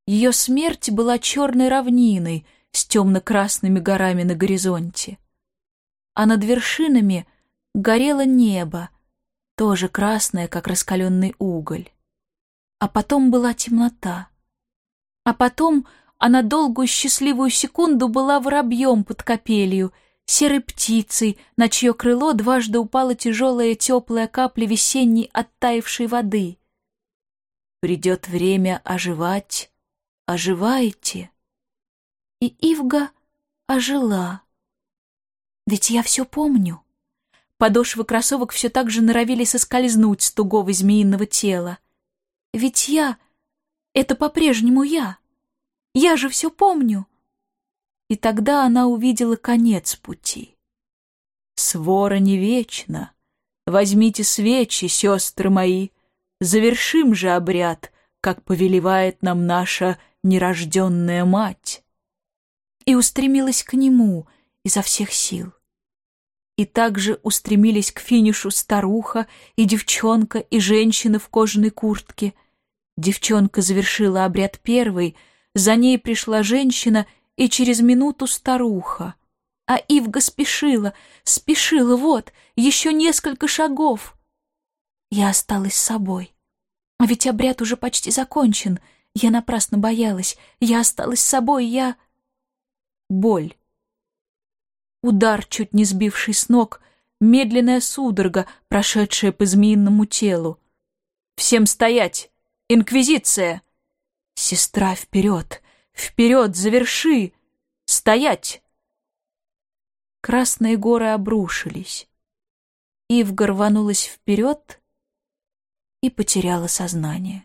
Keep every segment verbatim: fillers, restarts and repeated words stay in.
Ее смерть была черной равниной с темно-красными горами на горизонте. А над вершинами горело небо, тоже красное, как раскаленный уголь. А потом была темнота. А потом она долгую счастливую секунду была воробьем под капелью, серой птицей, на чье крыло дважды упала тяжелая теплая капля весенней оттаившей воды. Придет время оживать, оживайте. И Ивга ожила. Ведь я все помню. Подошвы кроссовок все так же норовили соскользнуть с тугого змеиного тела. Ведь я — это по-прежнему я. Я же все помню. И тогда она увидела конец пути. Свора не вечна. Возьмите свечи, сестры мои. Завершим же обряд, как повелевает нам наша нерожденная мать. И устремилась к нему изо всех сил. И также устремились к финишу старуха и девчонка, и женщина в кожаной куртке. Девчонка завершила обряд первой, за ней пришла женщина, и через минуту старуха. А Ивга спешила, спешила, вот, еще несколько шагов. Я осталась с собой. А ведь обряд уже почти закончен. Я напрасно боялась. Я осталась с собой, я... Боль. Удар, чуть не сбивший с ног, медленная судорога, прошедшая по змеиному телу. «Всем стоять! Инквизиция!» «Сестра, вперед! Вперед! Заверши! Стоять!» Красные горы обрушились. Ивга рванулась вперед и потеряла сознание.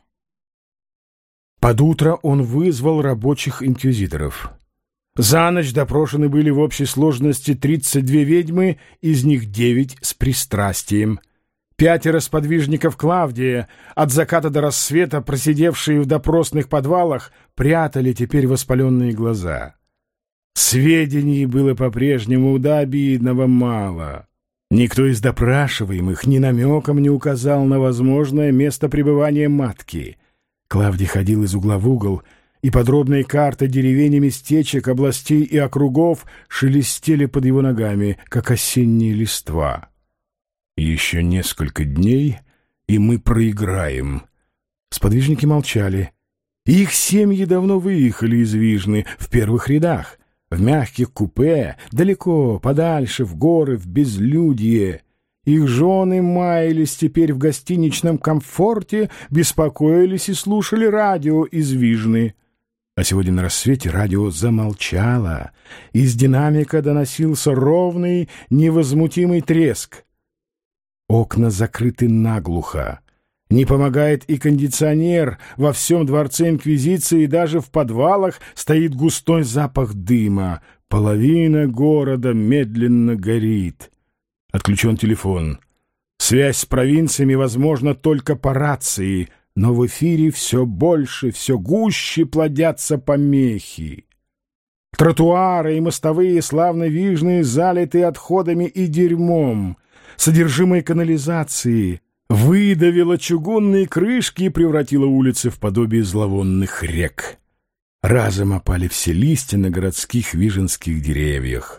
Под утро он вызвал рабочих инквизиторов. За ночь допрошены были в общей сложности тридцать две ведьмы, из них девять с пристрастием. Пятеро сподвижников Клавдия, от заката до рассвета просидевшие в допросных подвалах, прятали теперь воспаленные глаза. Сведений было по-прежнему до обидного мало. Никто из допрашиваемых ни намеком не указал на возможное место пребывания матки. Клавдий ходил из угла в угол, и подробные карты деревень и местечек, областей и округов шелестели под его ногами, как осенние листва. «Еще несколько дней, и мы проиграем». Сподвижники молчали. Их семьи давно выехали из Вижны, в первых рядах, в мягких купе, далеко, подальше, в горы, в безлюдье. Их жены маялись теперь в гостиничном комфорте, беспокоились и слушали радио из Вижны. А сегодня на рассвете радио замолчало. Из динамика доносился ровный, невозмутимый треск. Окна закрыты наглухо. Не помогает и кондиционер. Во всем дворце Инквизиции, даже в подвалах, стоит густой запах дыма. Половина города медленно горит. Отключен телефон. Связь с провинциями возможна только по рации, но в эфире все больше, все гуще плодятся помехи. Тротуары и мостовые славно Вижные залиты отходами и дерьмом. Содержимое канализации выдавило чугунные крышки и превратило улицы в подобие зловонных рек. Разом опали все листья на городских виженских деревьях.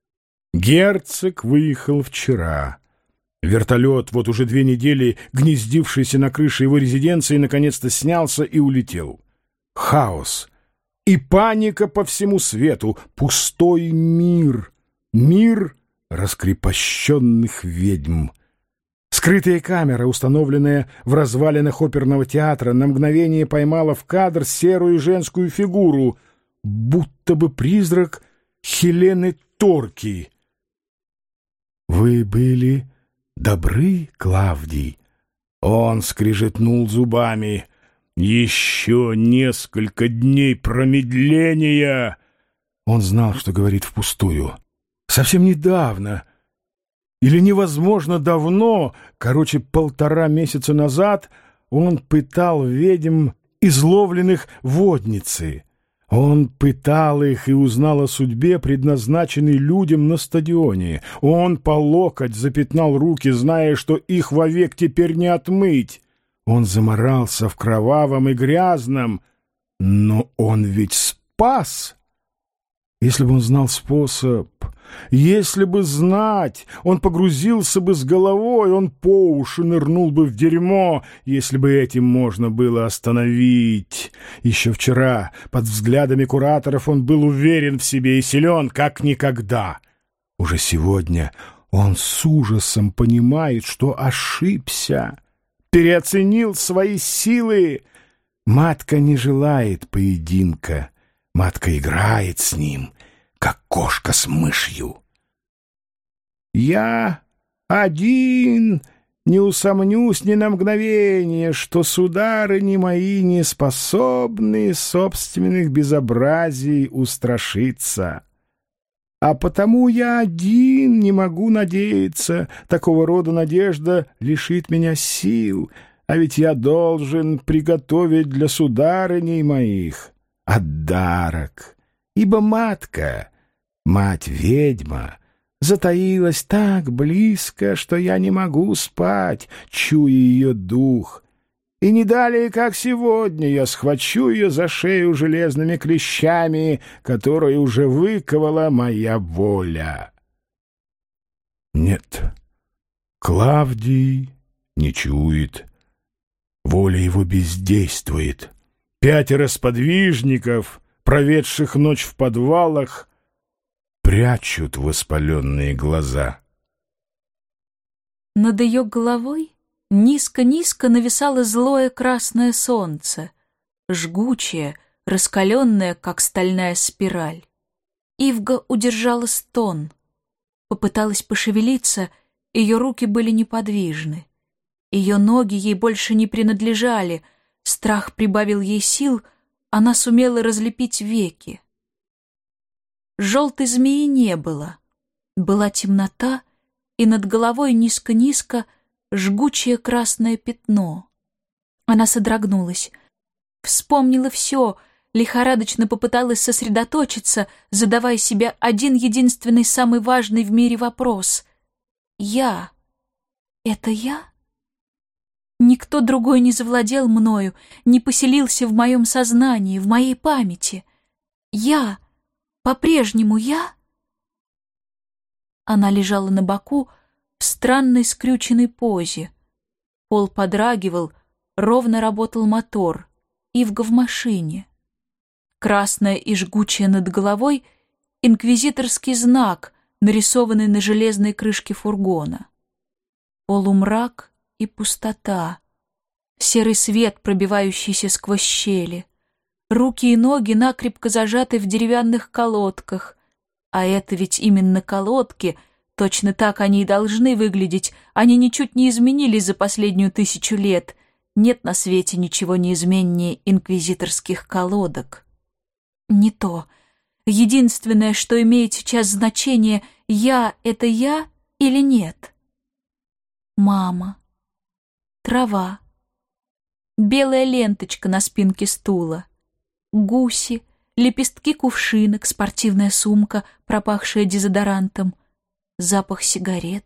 Герцог выехал вчера. Вертолет, вот уже две недели гнездившийся на крыше его резиденции, наконец-то снялся и улетел. Хаос и паника по всему свету, пустой мир, мир раскрепощенных ведьм. Скрытая камера, установленная в развалинах оперного театра, на мгновение поймала в кадр серую женскую фигуру, будто бы призрак Хелены Торки. «Вы были добры, Клавдий?» Он скрежетнул зубами. «Еще несколько дней промедления!» Он знал, что говорит впустую. Совсем недавно, или невозможно давно, короче, полтора месяца назад, он пытал ведьм, изловленных водницы. Он пытал их и узнал о судьбе, предназначенной людям на стадионе. Он по локоть запятнал руки, зная, что их вовек теперь не отмыть. Он заморался в кровавом и грязном, Но он ведь спас! Если бы он знал способ, если бы знать, он погрузился бы с головой, он по уши нырнул бы в дерьмо, если бы этим можно было остановить. Еще вчера под взглядами кураторов он был уверен в себе и силен, как никогда. Уже сегодня он с ужасом понимает, что ошибся, переоценил свои силы. Матка не желает поединка. Матка играет с ним, как кошка с мышью. Я один не усомнюсь ни на мгновение, что сударыни мои не способны собственных безобразий устрашиться. А потому я один не могу надеяться, такого рода надежда лишит меня сил, а ведь я должен приготовить для сударыней моих отдарок, ибо матка, мать-ведьма, затаилась так близко, что я не могу спать, чуя ее дух, и не далее, как сегодня, я схвачу ее за шею железными клещами, которые уже выковала моя воля. Нет, Клавдий не чует, воля его бездействует. Пятеро сподвижников, проведших ночь в подвалах, прячут воспаленные глаза. Над ее головой низко-низко нависало злое красное солнце, жгучее, раскаленное, как стальная спираль. Ивга удержала стон. Попыталась пошевелиться, ее руки были неподвижны. Ее ноги ей больше не принадлежали, страх прибавил ей сил, она сумела разлепить веки. Желтой змеи не было. Была темнота, и над головой низко-низко жгучее красное пятно. Она содрогнулась, вспомнила все, лихорадочно попыталась сосредоточиться, задавая себе один единственный самый важный в мире вопрос. «Я? Это я?» Никто другой не завладел мною, не поселился в моем сознании, в моей памяти. Я? По-прежнему я? Она лежала на боку в странной скрюченной позе. Пол подрагивал, ровно работал мотор, Ивга в машине. Красное и жгучее над головой — инквизиторский знак, нарисованный на железной крышке фургона. Полумрак и пустота, серый свет, пробивающийся сквозь щели, руки и ноги накрепко зажаты в деревянных колодках, а это ведь именно колодки, точно так они и должны выглядеть, они ничуть не изменились за последнюю тысячу лет, нет на свете ничего неизменнее инквизиторских колодок. Не то. Единственное, что имеет сейчас значение, я — это я или нет? Мама. Трава. Белая ленточка на спинке стула. Гуси, лепестки кувшинок, спортивная сумка, пропахшая дезодорантом. Запах сигарет.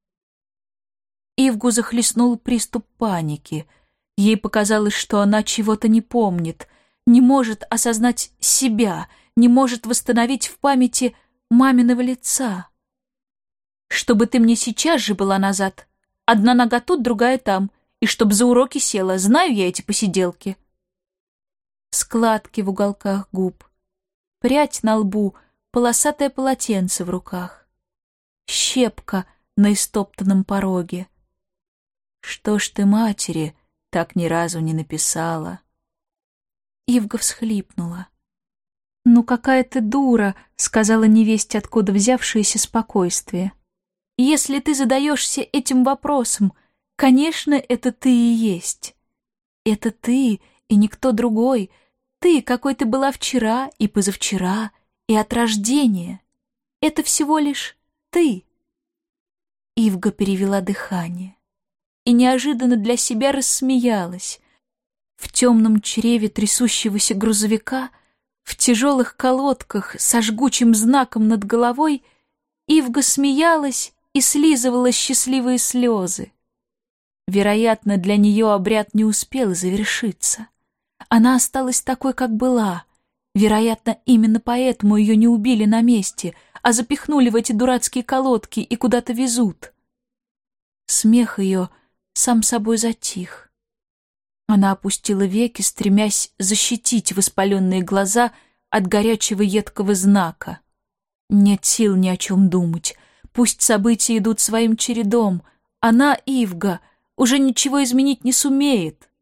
Ивгу захлестнул приступ паники. Ей показалось, что она чего-то не помнит, не может осознать себя, не может восстановить в памяти маминого лица. «Чтобы ты мне сейчас же была назад. Одна нога тут, другая там. И чтоб за уроки села. Знаю я эти посиделки». Складки в уголках губ, прядь на лбу, полосатое полотенце в руках, щепка на истоптанном пороге. «Что ж ты матери так ни разу не написала?» Ивга всхлипнула. «Ну какая ты дура», — сказала невесть, откуда взявшееся спокойствие. «Если ты задаешься этим вопросом, конечно, это ты и есть. Это ты и никто другой. Ты, какой ты была вчера и позавчера, и от рождения. Это всего лишь ты». Ивга перевела дыхание и неожиданно для себя рассмеялась. В темном чреве трясущегося грузовика, в тяжелых колодках со жгучим знаком над головой, Ивга смеялась и слизывала счастливые слезы. Вероятно, для нее обряд не успел завершиться. Она осталась такой, как была. Вероятно, именно поэтому ее не убили на месте, а запихнули в эти дурацкие колодки и куда-то везут. Смех ее сам собой затих. Она опустила веки, стремясь защитить воспаленные глаза от горячего едкого знака. Нет сил ни о чем думать. Пусть события идут своим чередом. Она, Ивга, уже ничего изменить не сумеет.